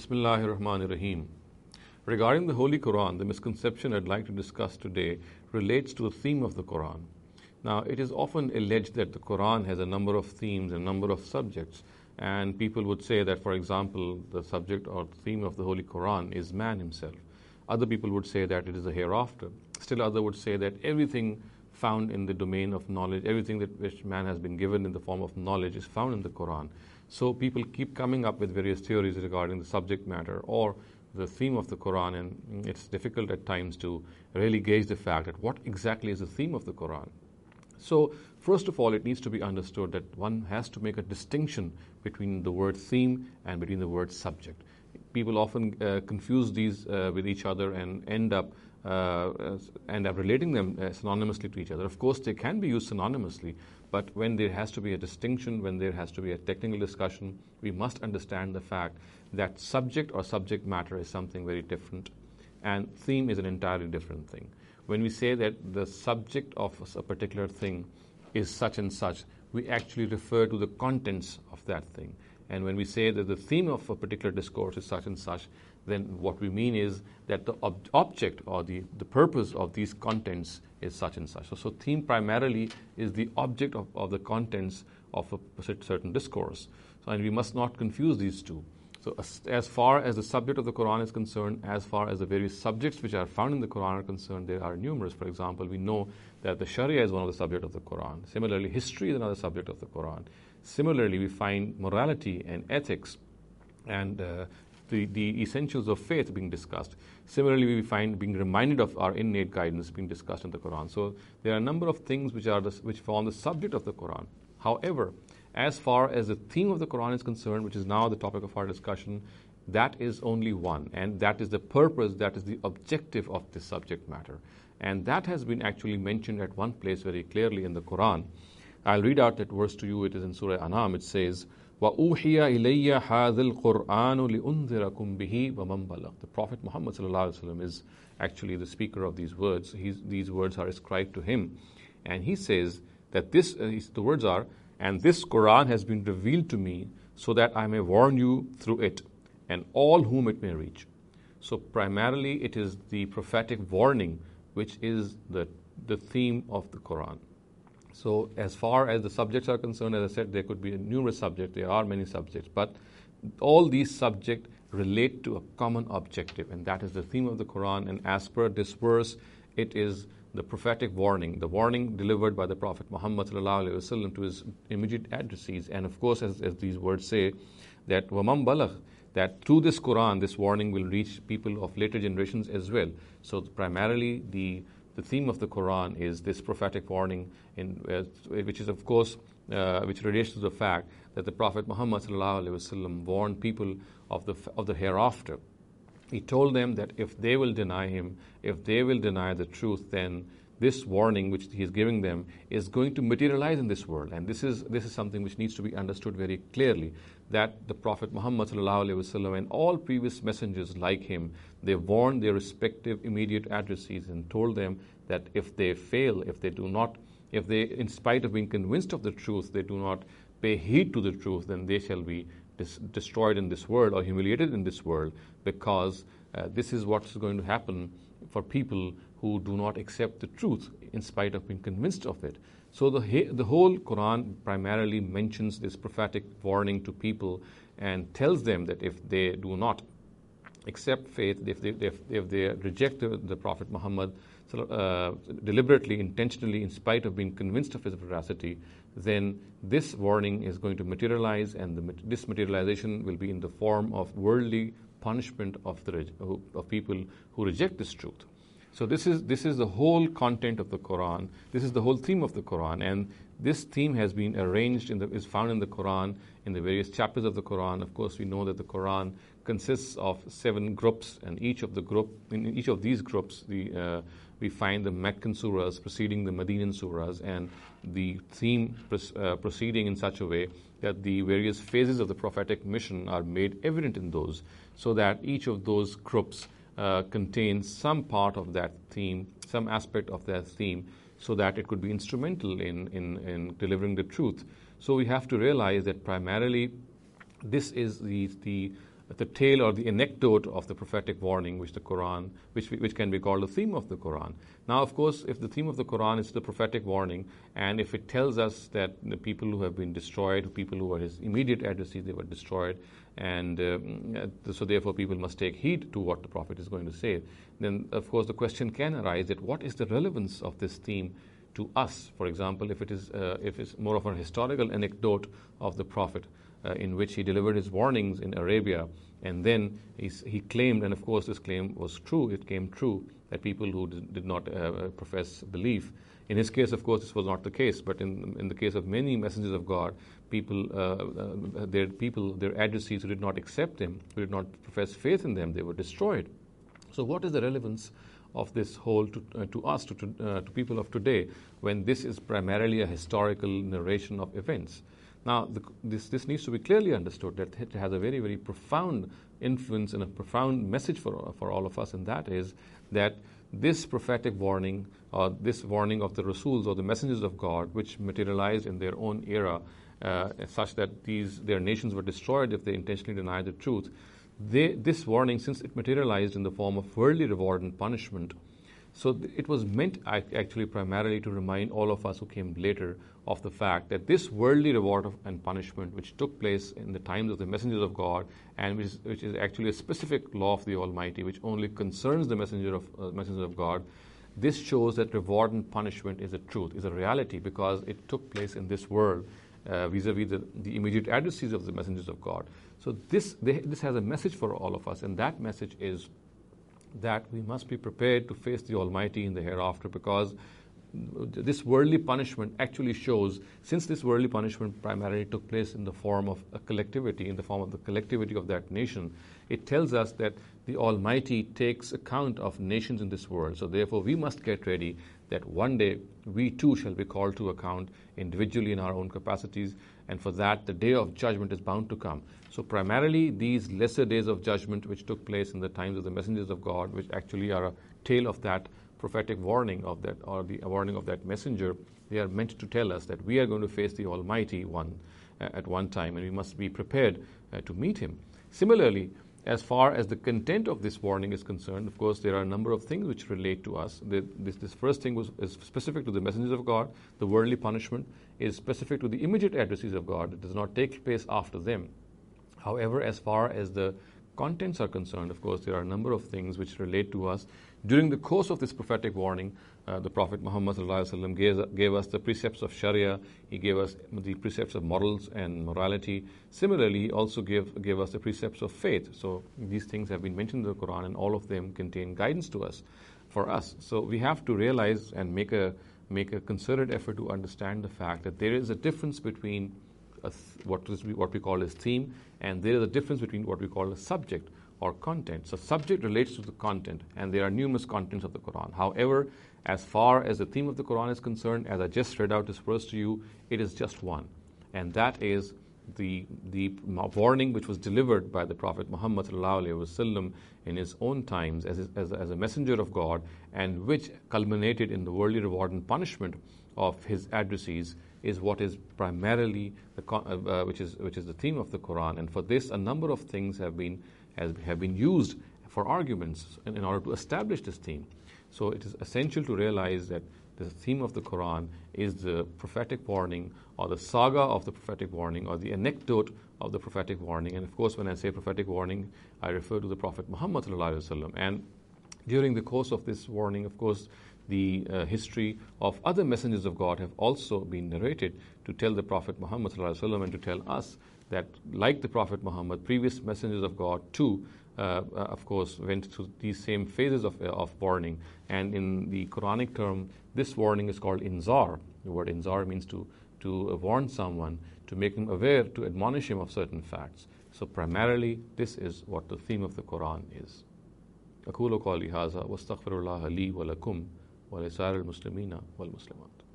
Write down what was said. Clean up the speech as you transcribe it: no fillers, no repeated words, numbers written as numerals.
Bismillahir Rahmanir Rahim. Regarding the Holy Quran, the misconception I'd like to discuss today relates to the theme of the Quran. Now, it is often alleged that the Quran has a number of themes and a number of subjects, and people would say that, for example, the subject or theme of the Holy Quran is man himself. Other people would say that it is a hereafter. Still others would say that everything found in the domain of knowledge, everything that which man has been given in the form of knowledge is found in the Quran. So people keep coming up with various theories regarding the subject matter or the theme of the Quran, and it's difficult at times to really gauge the fact that what exactly is the theme of the Quran. So first of all, it needs to be understood that one has to make a distinction between the word theme and between the word subject. People often confuse these with each other and end up relating them synonymously to each other. Of course, they can be used synonymously, but when there has to be a distinction, when there has to be a technical discussion, we must understand the fact that subject or subject matter is something very different, and theme is an entirely different thing. When we say that the subject of a particular thing is such and such, we actually refer to the contents of that thing. And when we say that the theme of a particular discourse is such and such, then what we mean is that the object or the purpose of these contents is such and such. So theme primarily is the object of the contents of a certain discourse. So, and we must not confuse these two. So as far as the subject of the Quran is concerned, as far as the various subjects which are found in the Quran are concerned, there are numerous. For example, we know that the Sharia is one of the subjects of the Quran. Similarly, history is another subject of the Quran. Similarly, we find morality and ethics and the essentials of faith being discussed. Similarly, we find being reminded of our innate guidance being discussed in the Quran. So there are a number of things which form the subject of the Quran. However, as far as the theme of the Quran is concerned, which is now the topic of our discussion, that is only one, and that is the purpose, that is the objective of this subject matter. And that has been actually mentioned at one place very clearly in the Quran. I'll read out that verse to you. It is in Surah An'am. It says, وَأُوحِيَ إِلَيَّ هَذَا الْقُرْآنُ لِأُنذِرَكُمْ بِهِ وَمَنْ بَلَغَ. The Prophet Muhammad ﷺ is actually the speaker of these words. These words are ascribed to him. And he says that the words are, and this Quran has been revealed to me so that I may warn you through it and all whom it may reach. So primarily it is the prophetic warning which is the theme of the Quran. So as far as the subjects are concerned, as I said, there could be numerous subjects. There are many subjects, but all these subjects relate to a common objective, and that is the theme of the Quran. And as per this verse, it is the prophetic warning, the warning delivered by the Prophet Muhammad ﷺ to his immediate addressees. And of course, as these words say, that وَمَنْ بَلَغَ, that through this Quran, this warning will reach people of later generations as well. So primarily, the theme of the Quran is this prophetic warning, which is, of course, which relates to the fact that the Prophet Muhammad ﷺ warned people of the hereafter. He told them that if they will deny him, if they will deny the truth, then this warning which he is giving them is going to materialize in this world. And this is something which needs to be understood very clearly, that the Prophet Muhammad ﷺ and all previous messengers like him, they warned their respective immediate addressees and told them that if they fail, if they, in spite of being convinced of the truth, they do not pay heed to the truth, then they shall be destroyed in this world or humiliated in this world, because this is what's going to happen for people who do not accept the truth in spite of being convinced of it. So the whole Quran primarily mentions this prophetic warning to people and tells them that if they do not accept faith, if they reject the Prophet Muhammad deliberately, intentionally, in spite of being convinced of his veracity, then this warning is going to materialize, and this materialization will be in the form of worldly punishment of people who reject this truth. So this is the whole content of the Quran. This is the whole theme of the Quran, and this theme has been arranged is found in the Quran in the various chapters of the Quran. Of course, we know that the Quran consists of 7 groups, and in each of these groups, we find the Meccan surahs preceding the Medinan surahs, and the theme proceeding in such a way that the various phases of the prophetic mission are made evident in those, so that each of those groups contains some part of that theme, some aspect of that theme, so that it could be instrumental in delivering the truth. So we have to realize that primarily this is the the tale or the anecdote of the prophetic warning which the Quran, which can be called the theme of the Quran. Now, of course, if the theme of the Quran is the prophetic warning, and if it tells us that the people who have been destroyed, people who were his immediate adversaries, they were destroyed, and so therefore people must take heed to what the Prophet is going to say, then of course the question can arise that what is the relevance of this theme to us? For example, if it's more of a historical anecdote of the Prophet, in which he delivered his warnings in Arabia, and then he claimed, and of course this claim was true, it came true, that people who did not profess belief. In his case, of course, this was not the case, but in the case of many messengers of God, their adversaries who did not accept him, who did not profess faith in them, they were destroyed. So what is the relevance of this whole to us, to people of today, when this is primarily a historical narration of events? Now, this needs to be clearly understood, that it has a very, very profound influence and a profound message for all of us, and that is that this prophetic warning, or this warning of the Rasuls or the messengers of God, which materialized in their own era, such that their nations were destroyed if they intentionally denied the truth, this warning, since it materialized in the form of worldly reward and punishment, so it was meant actually primarily to remind all of us who came later of the fact that this worldly reward and punishment, which took place in the times of the messengers of God, and which is actually a specific law of the Almighty, which only concerns the messengers of God, this shows that reward and punishment is a truth, is a reality, because it took place in this world vis-a-vis the immediate adversaries of the messengers of God. So this has a message for all of us, and that message is that we must be prepared to face the Almighty in the hereafter, because this worldly punishment actually shows, since this worldly punishment primarily took place in the form of a collectivity, in the form of the collectivity of that nation, it tells us that the Almighty takes account of nations in this world. So therefore we must get ready that one day we too shall be called to account individually in our own capacities, and for that the day of judgment is bound to come. So primarily these lesser days of judgment which took place in the times of the messengers of God, which actually are a tale of that prophetic warning of that, or the warning of that messenger, they are meant to tell us that we are going to face the Almighty One at one time, and we must be prepared to meet him. Similarly, as far as the content of this warning is concerned, of course, there are a number of things which relate to us. This first thing is specific to the messengers of God. The worldly punishment is specific to the immediate adversaries of God. It does not take place after them. However, as far as the contents are concerned, of course, there are a number of things which relate to us. During the course of this prophetic warning, the Prophet Muhammad gave us the precepts of Sharia. He gave us the precepts of morals and morality. Similarly, he also gave us the precepts of faith. So these things have been mentioned in the Quran, and all of them contain guidance to us, for us. So we have to realize and make a concerted effort to understand the fact that there is a difference between what we call as theme, and there is a difference between what we call a subject or content. So subject relates to the content, and there are numerous contents of the Quran. However, as far as the theme of the Quran is concerned, as I just read out this verse to you, it is just one, and that is the warning which was delivered by the Prophet Muhammad ﷺ in his own times as a messenger of God, and which culminated in the worldly reward and punishment of his adversaries, is what is primarily which is the theme of the Quran. And for this, a number of things have been used for arguments in order to establish this theme. So it is essential to realize that the theme of the Quran is the prophetic warning, or the saga of the prophetic warning, or the anecdote of the prophetic warning. And of course, when I say prophetic warning, I refer to the Prophet Muhammad ﷺ. And during the course of this warning, of course, the history of other messengers of God have also been narrated to tell the Prophet Muhammad ﷺ and to tell us that, like the Prophet Muhammad, previous messengers of God too, of course, went through these same phases of warning. And in the Quranic term, this warning is called inzar. The word inzar means to warn someone, to make him aware, to admonish him of certain facts. So primarily, this is what the theme of the Quran is. أقول قولي هذا واستغفر الله لي ولكم ولسائر المسلمين والمسلمات.